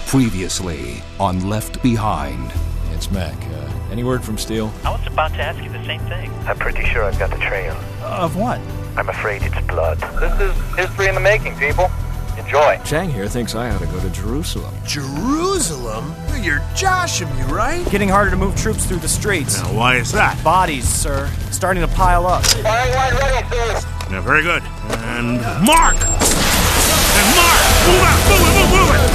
Previously on Left Behind. It's Mac. Any word from Steele? I was about to ask you the same thing. I'm pretty sure I've got the trail. Of what? I'm afraid it's blood. This is history in the making, people. Enjoy. Chang here thinks I ought to go to Jerusalem. Jerusalem? You're joshing me, right? Getting harder to move troops through the streets. Now, why is that? Bodies, sir. Starting to pile up. Firing line ready, sir. Yeah, very good. And mark! And mark! Move out! Move it! Move it!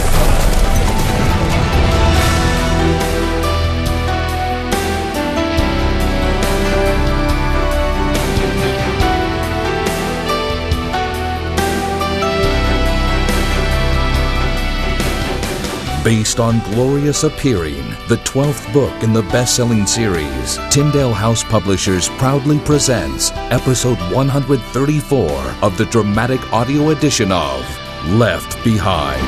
Based on Glorious Appearing, the 12th book in the best-selling series, Tyndale House Publishers proudly presents episode 134 of the dramatic audio edition of Left Behind.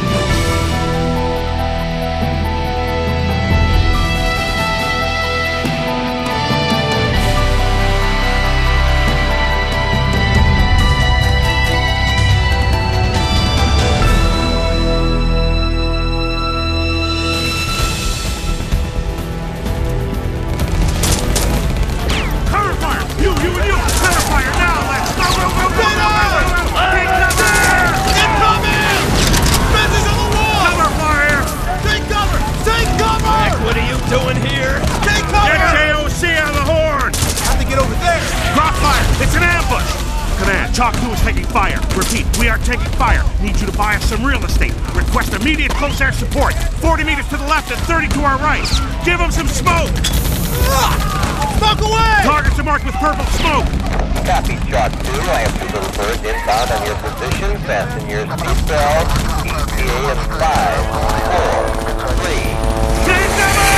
Chalk 2 is taking fire. Repeat, we are taking fire. Need you to buy us some real estate. Request immediate close air support. 40 meters to the left and 30 to our right. Give them some smoke. Smoke away! Targets are marked with purple smoke. Copy, Chalk 2. I have two little birds inbound on your position. Fasten your seatbelts. ETA in 5, 4, 3. Take them out!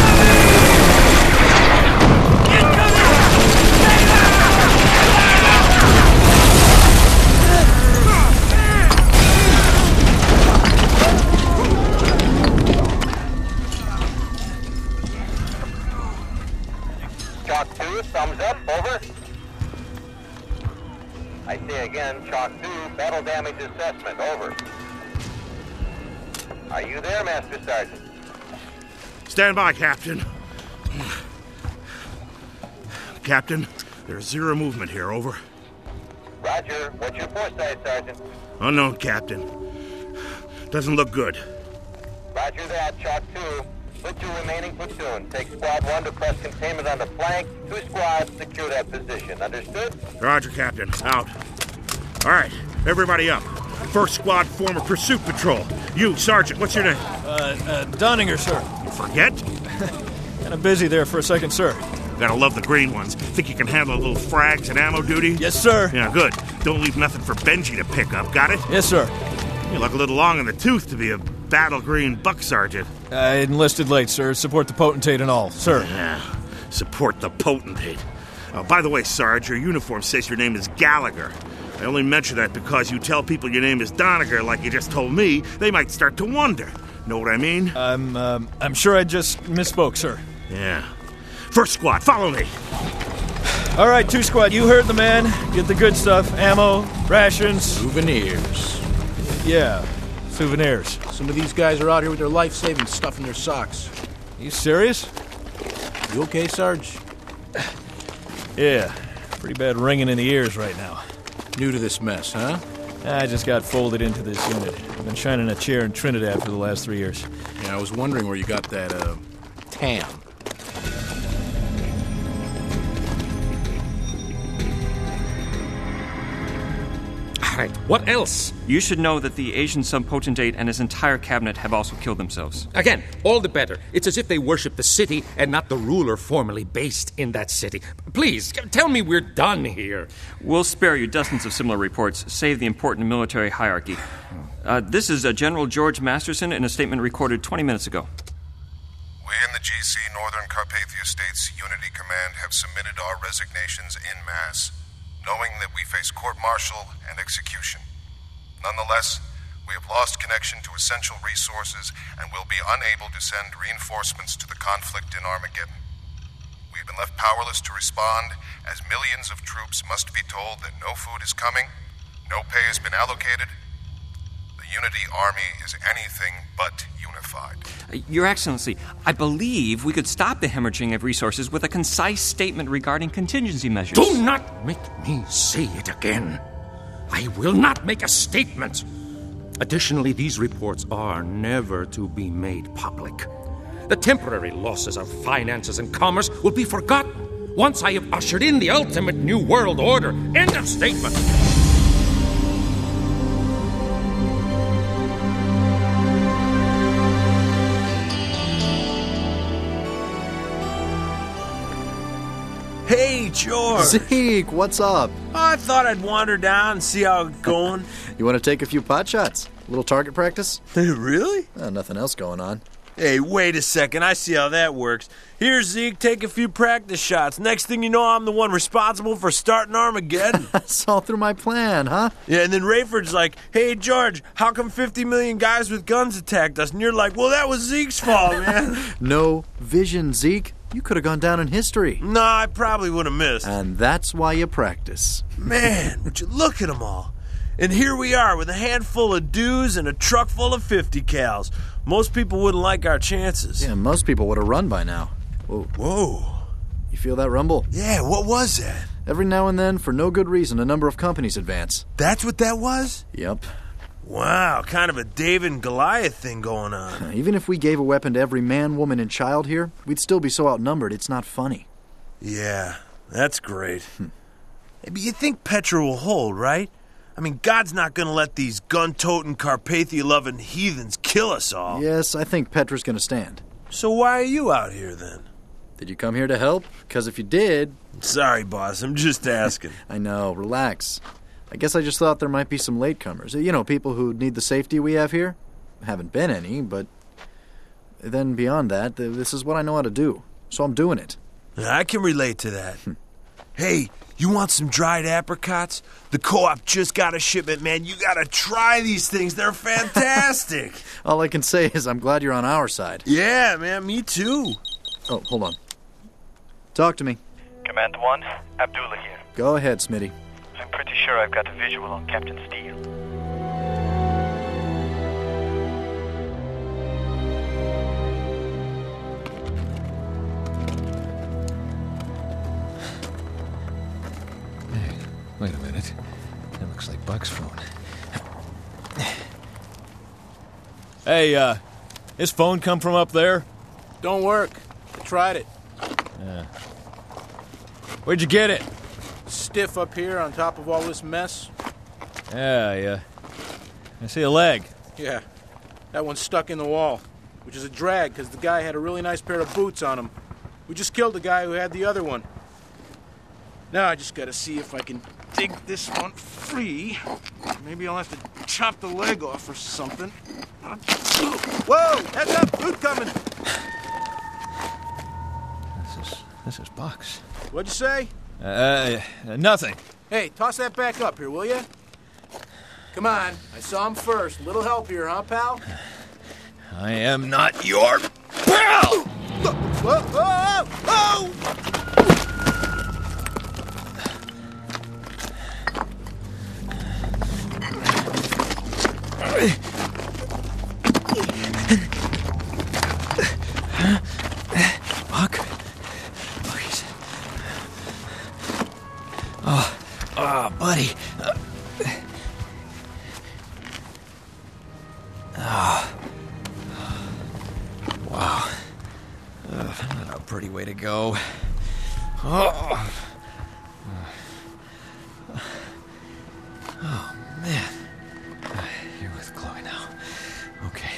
Chalk 2, thumbs up, over. I say again, Chalk 2, battle damage assessment, over. Are you there, Master Sergeant? Stand by, Captain. Captain, there's zero movement here, over. Roger, what's your foresight, Sergeant? Unknown, Captain. Doesn't look good. Roger that, Chalk 2. Put your remaining platoon. Take squad 1 to press containment on the flank. 2 squads secure that position. Understood? Roger, Captain. Out. All right, everybody up. First squad form a pursuit patrol. You, Sergeant, what's your name? Donninger, sir. You forget? Kind of busy there for a second, sir. Gotta love the green ones. Think you can handle a little frags and ammo duty? Yes, sir. Yeah, good. Don't leave nothing for Benji to pick up, got it? Yes, sir. You look a little long in the tooth to be a battle green buck sergeant. I enlisted late, sir. Support the potentate and all, sir. Yeah, support the potentate. Oh, by the way, Sarge, your uniform says your name is Gallagher. I only mention that because you tell people your name is Donninger like you just told me, they might start to wonder. Know what I mean? I'm sure I just misspoke, sir. Yeah. First squad, follow me. All right, 2 squad, you heard the man. Get the good stuff. Ammo, rations. Souvenirs. Yeah, souvenirs. Some of these guys are out here with their life-saving stuff in their socks. You serious? You okay, Sarge? Yeah, pretty bad ringing in the ears right now. New to this mess, huh? I just got folded into this unit. I've been shining a chair in Trinidad for the last 3 years. Yeah, I was wondering where you got that, tan. Alright, what else? You should know that the Asian subpotentate and his entire cabinet have also killed themselves. Again, all the better. It's as if they worship the city and not the ruler formerly based in that city. Please, tell me we're done here. We'll spare you dozens of similar reports, save the important military hierarchy. This is General George Masterson in a statement recorded 20 minutes ago. We in the GC Northern Carpathia States Unity Command have submitted our resignations en masse, knowing that we face court-martial and execution. Nonetheless, we have lost connection to essential resources and will be unable to send reinforcements to the conflict in Armageddon. We've been left powerless to respond, as millions of troops must be told that no food is coming, no pay has been allocated. The The Unity Army is anything but unified. Your Excellency, I believe we could stop the hemorrhaging of resources with a concise statement regarding contingency measures. Do not make me say it again. I will not make a statement. Additionally, these reports are never to be made public. The temporary losses of finances and commerce will be forgotten once I have ushered in the ultimate new world order. End of statement. Hey, George! Zeke, what's up? I thought I'd wander down and see how it's going. You want to take a few pot shots? A little target practice? Really? Nothing else going on. Hey, wait a second. I see how that works. Here, Zeke, take a few practice shots. Next thing you know, I'm the one responsible for starting Armageddon. That's all through my plan, huh? Yeah, and then Rayford's like, hey, George, how come 50 million guys with guns attacked us? And you're like, well, that was Zeke's fault, man. No vision, Zeke. You could have gone down in history. No, I probably would have missed. And that's why you practice. Man, would you look at them all. And here we are with a handful of dudes and a truck full of 50 cals. Most people wouldn't like our chances. Yeah, most people would have run by now. Whoa. You feel that rumble? Yeah, what was that? Every now and then, for no good reason, a number of companies advance. That's what that was? Yep. Wow, kind of a David and Goliath thing going on. Even if we gave a weapon to every man, woman, and child here, we'd still be so outnumbered it's not funny. Yeah, that's great. But you think Petra will hold, right? I mean, God's not going to let these gun-toting, Carpathia-loving heathens kill us all. Yes, I think Petra's going to stand. So why are you out here, then? Did you come here to help? Because if you did... Sorry, boss, I'm just asking. I know, relax. I guess I just thought there might be some latecomers. You know, people who need the safety we have here. Haven't been any, but... Then beyond that, this is what I know how to do. So I'm doing it. I can relate to that. Hey, you want some dried apricots? The co-op just got a shipment, man. You gotta try these things. They're fantastic. All I can say is I'm glad you're on our side. Yeah, man, me too. Oh, hold on. Talk to me. Command 1, Abdullah here. Go ahead, Smitty. I'm pretty sure I've got a visual on Captain Steele. Wait a minute. That looks like Buck's phone. Hey, his phone come from up there? Don't work. I tried it. Yeah. Where'd you get it? Stiff up here on top of all this mess. Yeah. I see a leg. Yeah. That one's stuck in the wall, which is a drag because the guy had a really nice pair of boots on him. We just killed the guy who had the other one. Now I just gotta see if I can dig this one free. Maybe I'll have to chop the leg off or something. Whoa! Heads up! Boot coming! This is Buck's. What'd you say? Nothing. Hey, toss that back up here, will you? Come on. I saw him first. Little help here, huh, pal? I am not your pal! Whoa! Whoa! Whoa! Buck? Please. Oh, buddy. Wow. Not a pretty way to go. Oh, man. You're with Chloe now. Okay.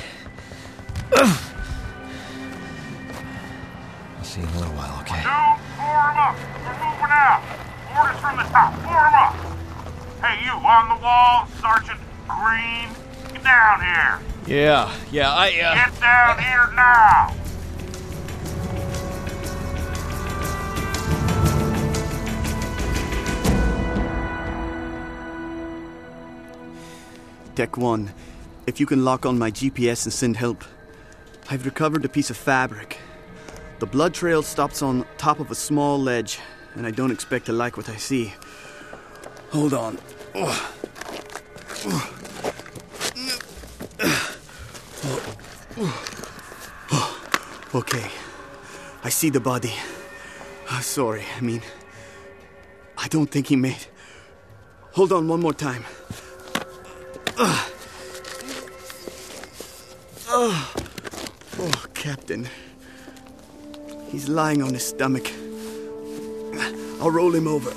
I'll see you in a little while, okay? Don't form up. We're moving out. Orders from the top. Form up. Hey, you on the wall, Sergeant Green. Get down here. Yeah, Get down here now. Deck 1, if you can lock on my GPS and send help. I've recovered a piece of fabric. The blood trail stops on top of a small ledge, and I don't expect to like what I see. Hold on. Okay. I see the body. Sorry, I don't think he made... Hold on one more time. Oh, Captain. He's lying on his stomach. I'll roll him over.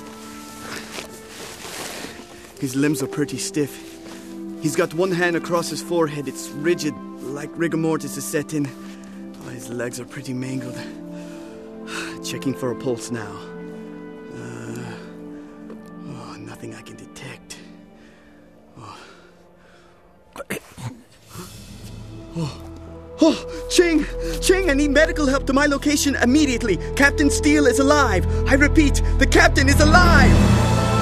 His limbs are pretty stiff. He's got one hand across his forehead. It's rigid, like rigor mortis is set in. Oh, his legs are pretty mangled. Checking for a pulse now. Nothing I can detect. Ching! Ching, I need medical help to my location immediately. Captain Steele is alive. I repeat, the captain is alive!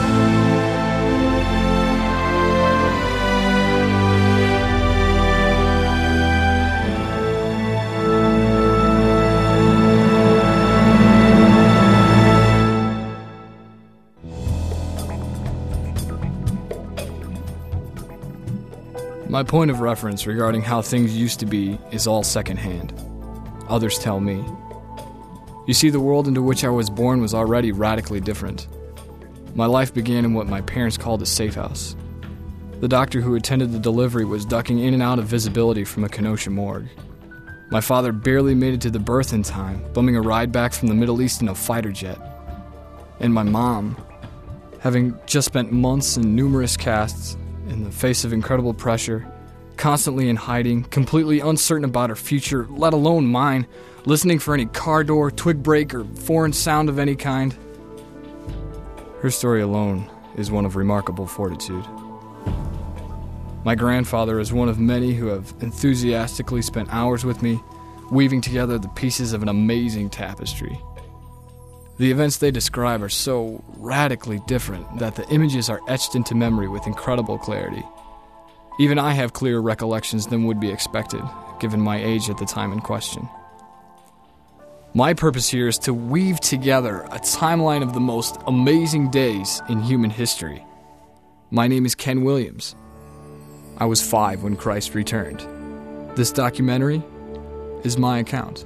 My point of reference regarding how things used to be is all secondhand. Others tell me. You see, the world into which I was born was already radically different. My life began in what my parents called a safe house. The doctor who attended the delivery was ducking in and out of visibility from a Kenosha morgue. My father barely made it to the birth in time, bumming a ride back from the Middle East in a fighter jet. And my mom, having just spent months in numerous casts, in the face of incredible pressure, constantly in hiding, completely uncertain about her future, let alone mine, listening for any car door, twig break, or foreign sound of any kind. Her story alone is one of remarkable fortitude. My grandfather is one of many who have enthusiastically spent hours with me, weaving together the pieces of an amazing tapestry. The events they describe are so radically different that the images are etched into memory with incredible clarity. Even I have clearer recollections than would be expected, given my age at the time in question. My purpose here is to weave together a timeline of the most amazing days in human history. My name is Ken Williams. I was 5 when Christ returned. This documentary is my account.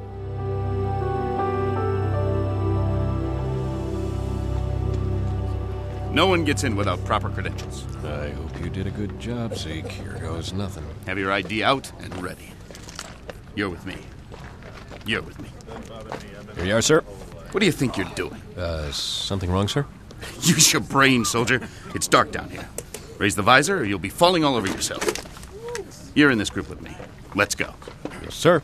No one gets in without proper credentials. I hope you did a good job, Zeke. Here goes nothing. Have your ID out and ready. You're with me. You're with me. Here you are, sir. What do you think you're doing? Something wrong, sir? Use your brain, soldier. It's dark down here. Raise the visor or you'll be falling all over yourself. You're in this group with me. Let's go. Yes, sir.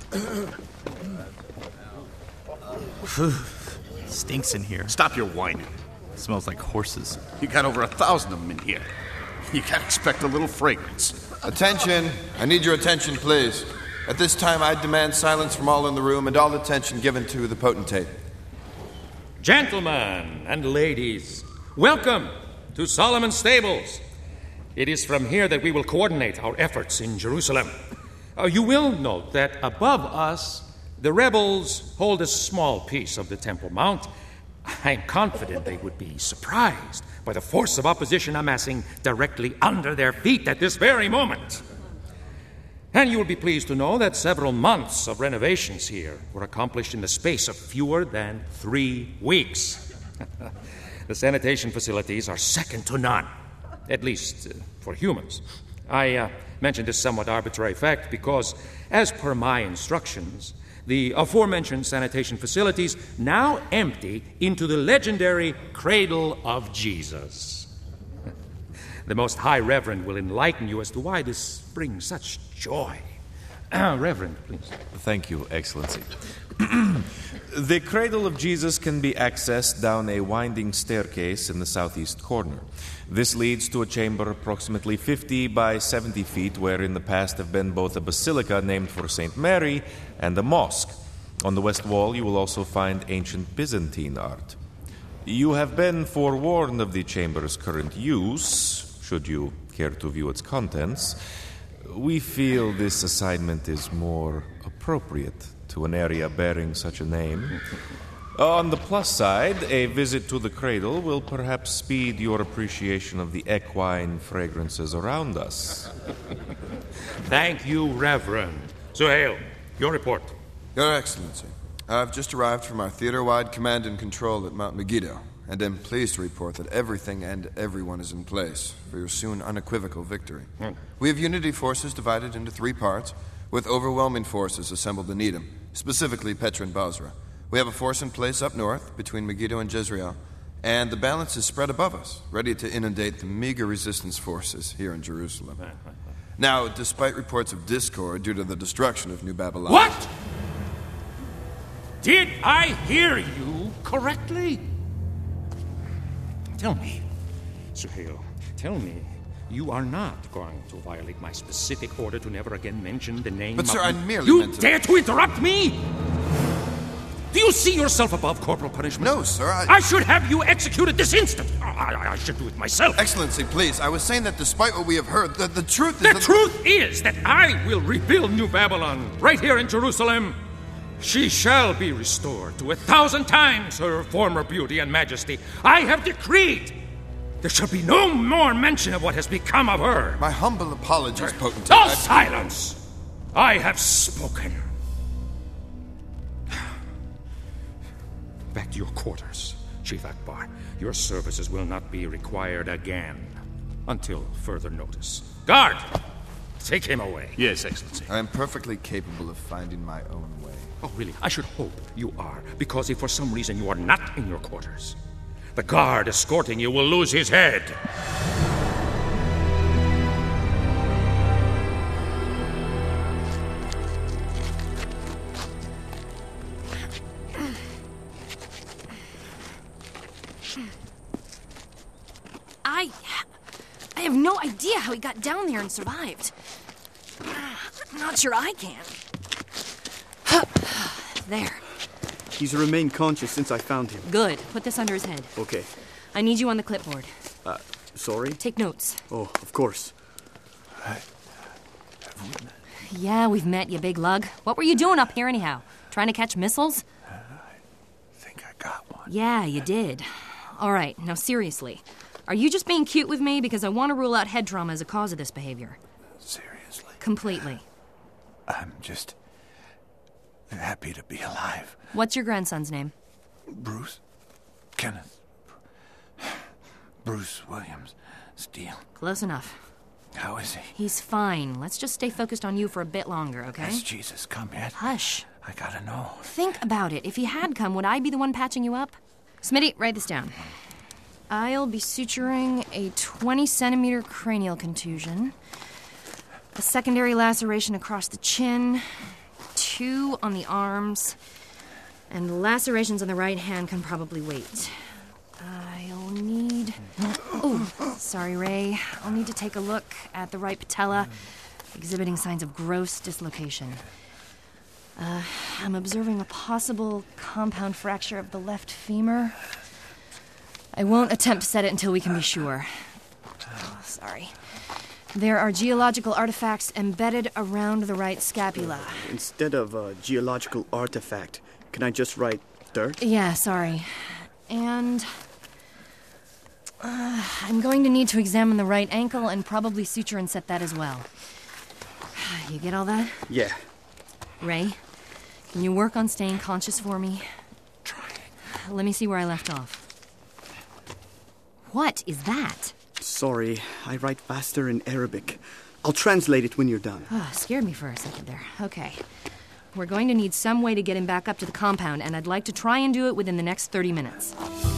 Stinks in here. Stop your whining. Smells like horses. You got over 1,000 of them in here. You can't expect a little fragrance. Attention. I need your attention, please. At this time, I demand silence from all in the room and all attention given to the potentate. Gentlemen and ladies, welcome to Solomon Stables. It is from here that we will coordinate our efforts in Jerusalem. You will note that above us, the rebels hold a small piece of the Temple Mount. I am confident they would be surprised by the force of opposition amassing directly under their feet at this very moment. And you will be pleased to know that several months of renovations here were accomplished in the space of fewer than 3 weeks. The sanitation facilities are second to none, at least for humans. I mention this somewhat arbitrary fact because, as per my instructions, the aforementioned sanitation facilities now empty into the legendary Cradle of Jesus. The Most High Reverend will enlighten you as to why this brings such joy. Reverend, please. Thank you, Excellency. The Cradle of Jesus can be accessed down a winding staircase in the southeast corner. This leads to a chamber approximately 50 by 70 feet where in the past have been both a basilica named for St. Mary and a mosque. On the west wall you will also find ancient Byzantine art. You have been forewarned of the chamber's current use, should you care to view its contents. We feel this assignment is more appropriate to an area bearing such a name. On the plus side, a visit to the cradle will perhaps speed your appreciation of the equine fragrances around us. Thank you, Reverend. Suhail, your report. Your Excellency, I've just arrived from our theater-wide command and control at Mount Megiddo, and am pleased to report that everything and everyone is in place for your soon unequivocal victory. We have unity forces divided into 3 parts, with overwhelming forces assembled in Edom, specifically Petra and Basra. We have a force in place up north, between Megiddo and Jezreel, and the balance is spread above us, ready to inundate the meager resistance forces here in Jerusalem. Now, despite reports of discord due to the destruction of New Babylon... What? Did I hear you correctly? Tell me, Suhail, tell me, you are not going to violate my specific order to never again mention the name But, of... sir, I merely You meant to... dare to interrupt me? Do you see yourself above corporal punishment? No, sir, I should have you executed this instant. I should do it myself. Excellency, please, I was saying that despite what we have heard, the truth is The that... truth is that I will rebuild New Babylon right here in Jerusalem. She shall be restored to 1,000 times her former beauty and majesty. I have decreed there shall be no more mention of what has become of her. My humble apologies, Potentate. No silence! I have spoken. Back to your quarters, Chief Akbar. Your services will not be required again until further notice. Guard! Take him away. Yes, Excellency. I am perfectly capable of finding my own way. Oh, really? I should hope you are, because if for some reason you are not in your quarters, the guard escorting you will lose his head. I have no idea how he got down there and survived. I'm not sure I can. There. He's remained conscious since I found him. Good. Put this under his head. Okay. I need you on the clipboard. Sorry? Take notes. Oh, of course. Yeah, we've met, you big lug. What were you doing up here anyhow? Trying to catch missiles? I think I got one. Yeah, you did. All right, now seriously. Are you just being cute with me because I want to rule out head trauma as a cause of this behavior? Seriously? Completely. I'm just happy to be alive. What's your grandson's name? Bruce. Kenneth. Bruce Williams Steele. Close enough. How is he? He's fine. Let's just stay focused on you for a bit longer, okay? Has Jesus come yet? Hush. I gotta know. Think about it. If he had come, would I be the one patching you up? Smitty, write this down. I'll be suturing a 20-centimeter cranial contusion, a secondary laceration across the chin, 2 on the arms, and lacerations on the right hand can probably wait. I'll need... Oh, sorry, Ray. I'll need to take a look at the right patella, exhibiting signs of gross dislocation. I'm observing a possible compound fracture of the left femur. I won't attempt to set it until we can be sure. Oh, sorry. There are geological artifacts embedded around the right scapula. Instead of a geological artifact, can I just write dirt? Yeah, sorry. And I'm going to need to examine the right ankle and probably suture and set that as well. You get all that? Yeah. Ray, can you work on staying conscious for me? Trying. Let me see where I left off. What is that? Sorry, I write faster in Arabic. I'll translate it when you're done. Oh, scared me for a second there. Okay. We're going to need some way to get him back up to the compound, and I'd like to try and do it within the next 30 minutes.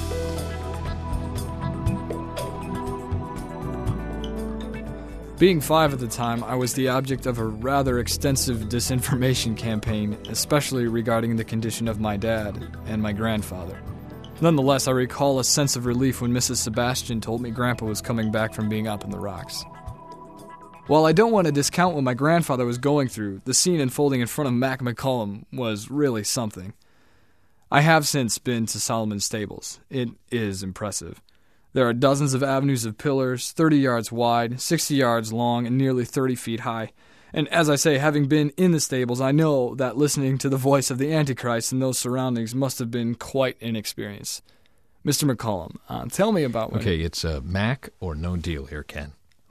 Being 5 at the time, I was the object of a rather extensive disinformation campaign, especially regarding the condition of my dad and my grandfather. Nonetheless, I recall a sense of relief when Mrs. Sebastian told me Grandpa was coming back from being up in the rocks. While I don't want to discount what my grandfather was going through, the scene unfolding in front of Mac McCullum was really something. I have since been to Solomon's Stables. It is impressive. There are dozens of avenues of pillars, 30 yards wide, 60 yards long, and nearly 30 feet high. And as I say, having been in the stables, I know that listening to the voice of the Antichrist in those surroundings must have been quite an experience. Mr. McCullum, tell me about when... Okay, it's Mac or no deal here, Ken. Well,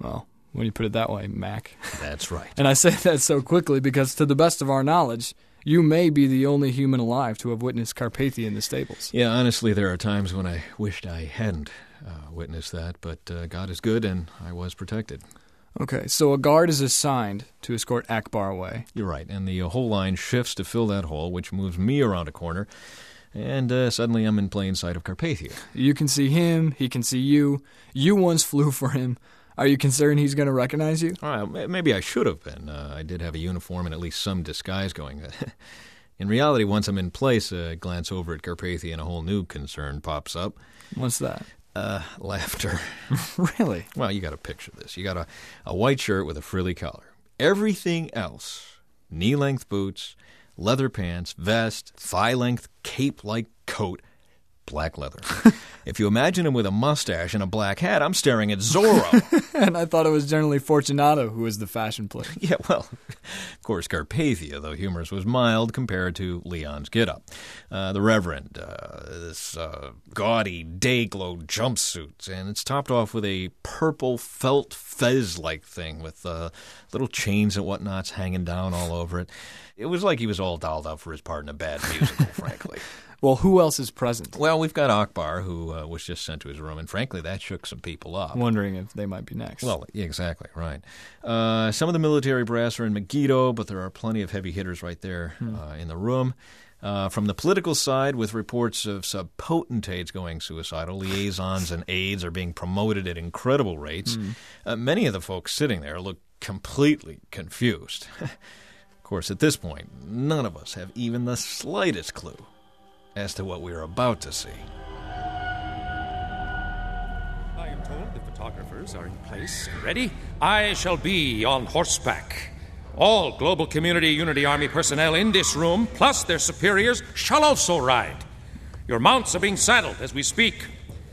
when you put it that way, Mac. That's right. And I say that so quickly because, to the best of our knowledge, you may be the only human alive to have witnessed Carpathia in the stables. Yeah, honestly, there are times when I wished I hadn't witnessed that, but God is good, and I was protected. Okay, so a guard is assigned to escort Akbar away. You're right, and the whole line shifts to fill that hole, which moves me around a corner, and suddenly I'm in plain sight of Carpathia. You can see him, he can see you. You once flew for him. Are you concerned he's going to recognize you? Maybe I should have been. I did have a uniform and at least some disguise going. In reality, once I'm in place, I glance over at Carpathia and a whole new concern pops up. What's that? Laughter. Really? Well, you got to picture this. You got a white shirt with a frilly collar. Everything else, knee-length boots, leather pants, vest, thigh-length cape-like coat, black leather. If you imagine him with a mustache and a black hat, I'm staring at Zorro. And I thought it was generally Fortunato who was the fashion plate. Yeah, well, of course, Carpathia, though humorous, was mild compared to Leon's get-up. The Reverend, this gaudy day-glow jumpsuit, and it's topped off with a purple felt fez-like thing with little chains and whatnots hanging down all over it. It was like he was all dolled up for his part in a bad musical, frankly. Well, who else is present? Well, we've got Akbar, who was just sent to his room, and frankly, that shook some people up. Wondering if they might be next. Well, exactly, right. Some of the military brass are in Megiddo, but there are plenty of heavy hitters right there in the room. From the political side, with reports of sub-potentates going suicidal, liaisons and aides are being promoted at incredible rates. Many of the folks sitting there look completely confused. Of course, at this point, none of us have even the slightest clue as to what we're about to see. I am told the photographers are in place and ready. I shall be on horseback. All Global Community Unity Army personnel in this room, plus their superiors, shall also ride. Your mounts are being saddled as we speak.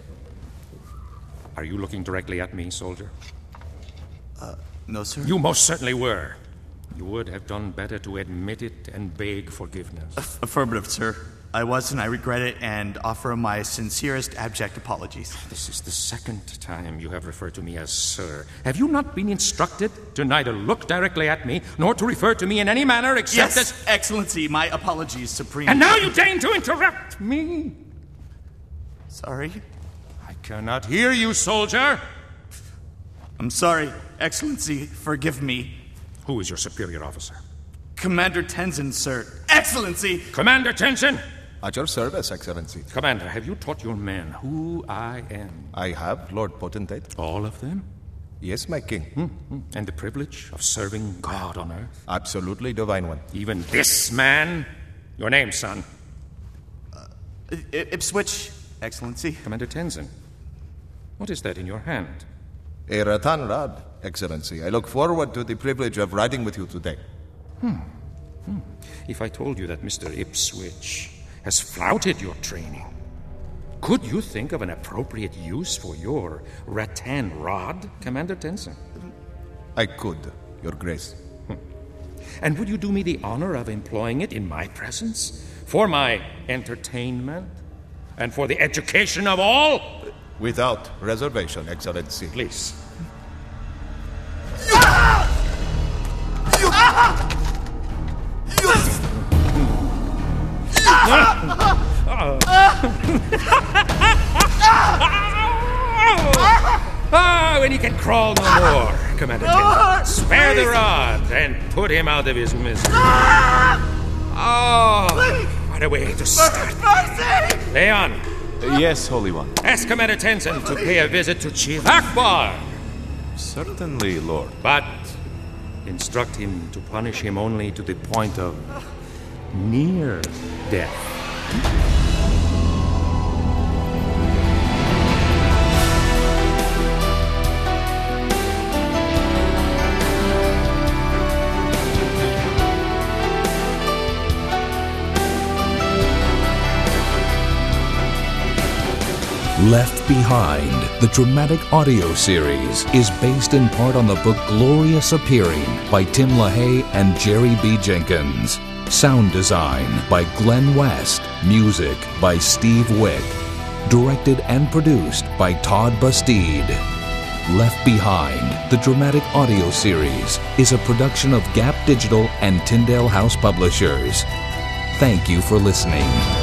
Are you looking directly at me, soldier? No, sir. You most certainly were. You would have done better to admit it and beg forgiveness. Affirmative, sir. I was, and I regret it, and offer my sincerest abject apologies. This is the second time you have referred to me as sir. Have you not been instructed to neither look directly at me, nor to refer to me in any manner except as... Yes, Excellency, my apologies, Supreme. And now you deign to interrupt me! Sorry? I cannot hear you, soldier! I'm sorry, Excellency, forgive me. Who is your superior officer? Commander Tenzin, sir. Excellency! Commander Tenzin! At your service, Excellency. Commander, have you taught your men who I am? I have, Lord Potentate. All of them? Yes, my king. And the privilege of serving God on earth? Absolutely, Divine One. Even this man? Your name, son? Ipswich, Excellency. Commander Tenzin, what is that in your hand? A rattan rod, Excellency. I look forward to the privilege of riding with you today. If I told you that Mr. Ipswich has flouted your training, could you think of an appropriate use for your rattan rod, Commander Tenzin? I could, Your Grace. And would you do me the honor of employing it in my presence? For my entertainment? And for the education of all? Without reservation, Excellency. Please. When he can crawl no more, Commander Tenzin. Spare the rod and put him out of his misery. What a way to start. Mercy! Leon. Yes, Holy One. Ask Commander Tenzin to pay a visit to Chief Akbar. Certainly, Lord. But instruct him to punish him only to the point of near death. Left Behind, the dramatic audio series, is based in part on the book Glorious Appearing by Tim LaHaye and Jerry B. Jenkins. Sound design by Glenn West. Music by Steve Wick. Directed and produced by Todd Bastide. Left Behind, the dramatic audio series, is a production of Gap Digital and Tyndale House Publishers. Thank you for listening.